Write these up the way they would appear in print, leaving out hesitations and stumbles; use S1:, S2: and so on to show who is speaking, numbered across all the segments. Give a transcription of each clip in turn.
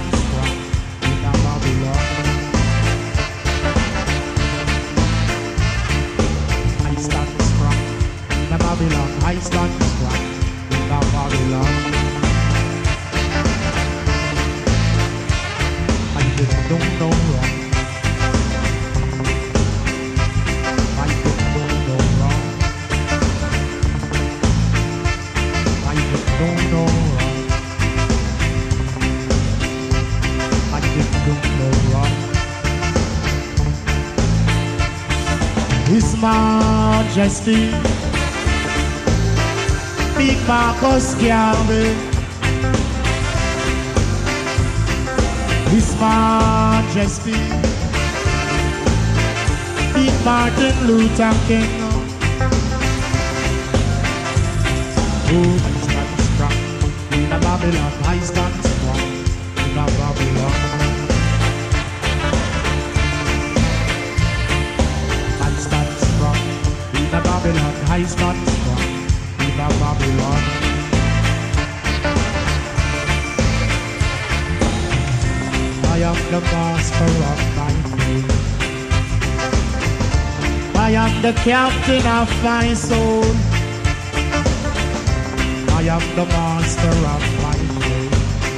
S1: strong in a Babylon. I stand strong in a Babylon. I stand strong in a Babylon. I didn't do no wrong. I didn't do no wrong. I didn't do no wrong. I didn't do no wrong. His Majesty, Big Marcus Garvey. His Majesty, Big Martin Luther King. Oh, I stand strong in a Babylon. I stand strong in a Babylon. I stand strong in a Babylon. I stand strong in a Babylon. I am the master of my fate. I am the captain of my soul. I am the master of my fate.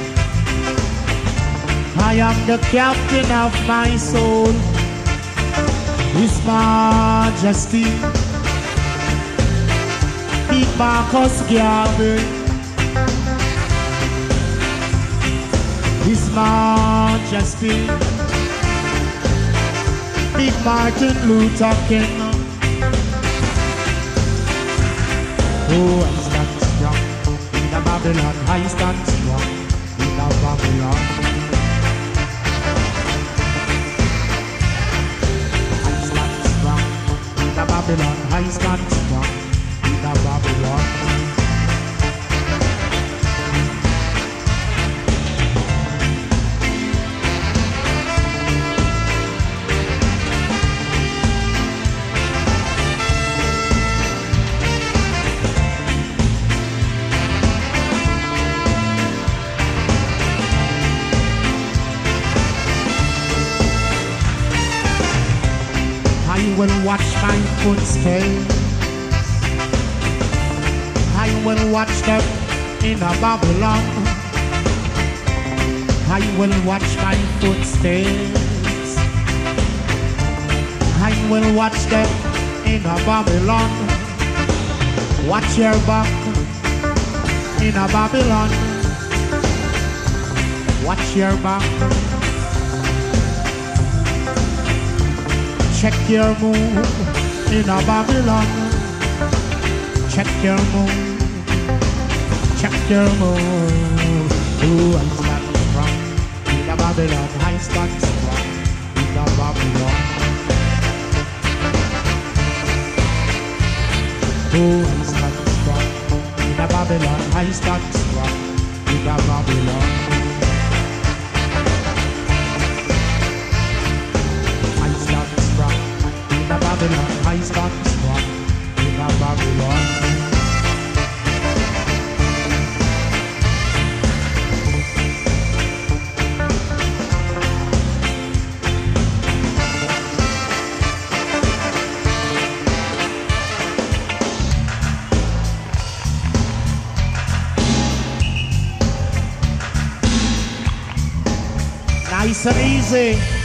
S1: I am the captain of my soul. His Majesty, Big Marcus Garvey. His Majesty, Big Martin Luther King. Oh, I stand strong in a Babylon. I stand strong in a Babylon. I stand strong in a Babylon. I stand strong in a Babylon. I will watch my footsteps. I will watch them in a Babylon. I will watch my footsteps. I will watch them in a Babylon. Watch your back in a Babylon. Watch your back. Check your move in a Babylon. Check your move. Check your move. Oh, I stand strong in a Babylon. I stand strong in a Babylon. Oh, I stand strong in a Babylon. I stand strong in a Babylon. Babylon, I stand strong in a Babylon. Nice and easy.